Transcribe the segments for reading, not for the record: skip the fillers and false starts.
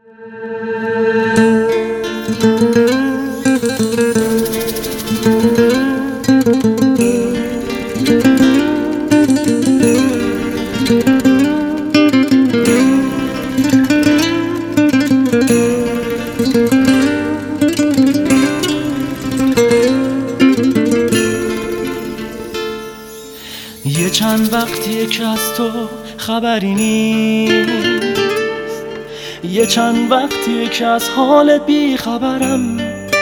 یه چند وقتیه که از تو خبری نیست، یه چند وقتیه که از حالت بی خبرم.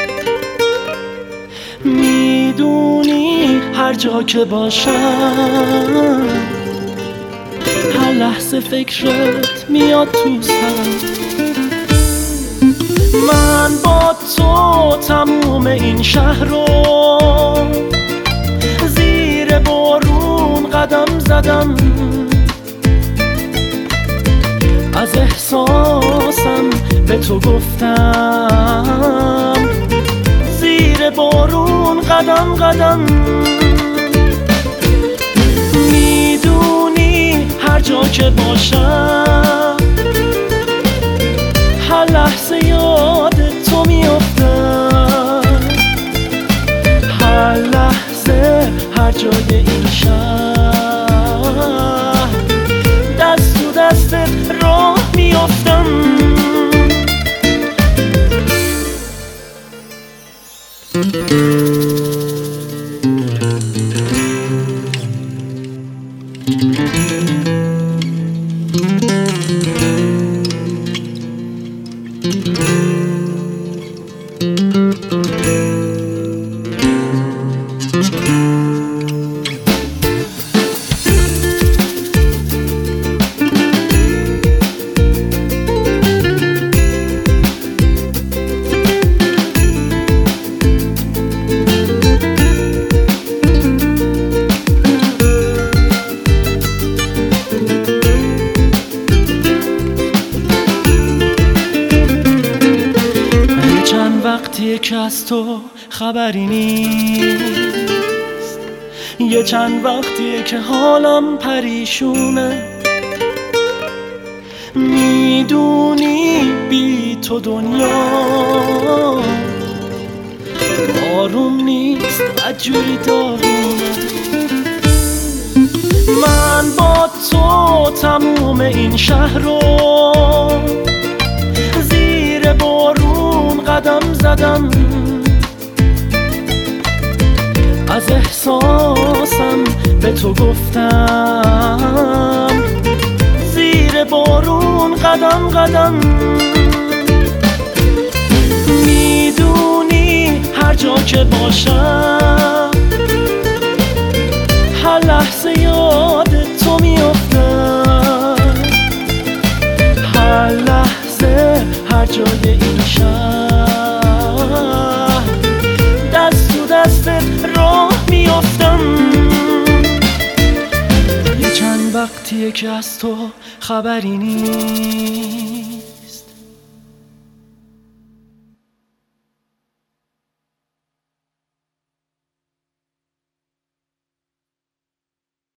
میدونی هر جا که باشم هر لحظه فکرت میاد تو سرم. من با تو تموم این شهر رو زیر بارون قدم زدم، از احساسم به تو گفتم زیر بارون قدم قدم. میدونی هر جا که باشم هر لحظه یاد تو میافتم، هر لحظه هر جای این شهر دست تو دستت راه میافتم. وقتیه که از تو خبری نیست، یه چند وقتیه که حالم پریشونه. میدونی بی تو دنیا آروم نیست، بدجوری دارونه. من با تو تموم این شهر رو زیر بارون قدم زدم، از احساسم به تو گفتم زیر بارون قدم قدم. میدونی هر جا که باشم هر لحظه یاد تو میافتم، هر لحظه هر جای این شهر دست تو دستت راه میافتم. یه چند وقتیه که از تو خبری نیست،